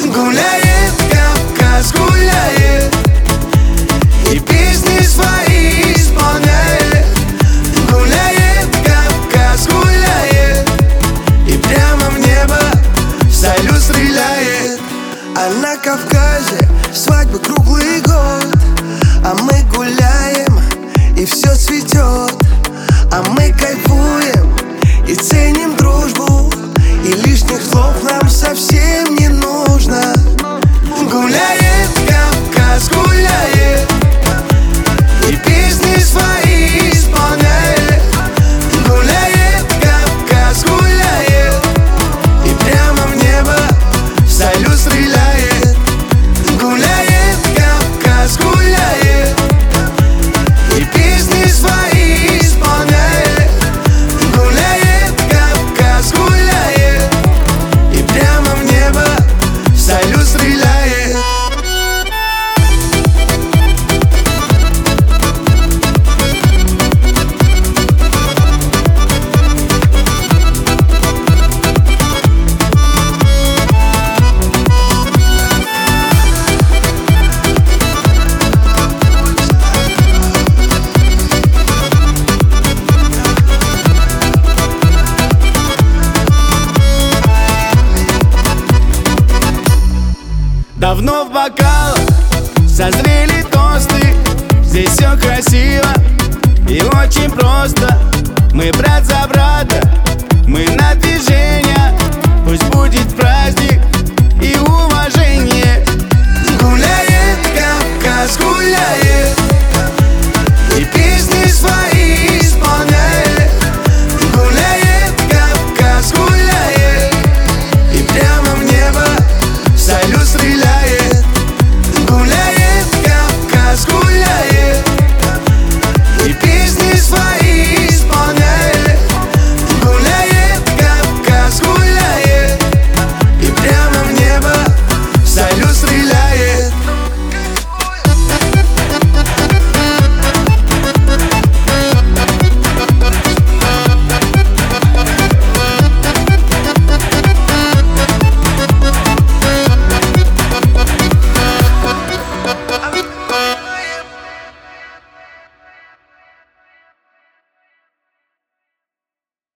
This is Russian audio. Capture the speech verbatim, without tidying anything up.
Гуляет Кавказ, гуляет, и песни свои исполняет. Гуляет Кавказ, гуляет, и прямо в небо салют стреляет. А на Кавказе свадьбы круглый год, а мы гуляем, и все цветет. А мы кайфуем и ценим дружбу, и лишних слов нам совсем не нужно. Гуляет Кавказ, гуляет, и песни свои исполняет. Гуляет Кавказ, гуляет, и прямо в небо салют стреляет. Гуляет Кавказ, гуляет, и песни свои исполняет. Гуляет Кавказ, гуляет, и прямо в небо салют стреляет. Давно в бокалах созрели тосты. Здесь все красиво и очень просто. Мы брат за брата, мы на движение. Пусть будет праздник.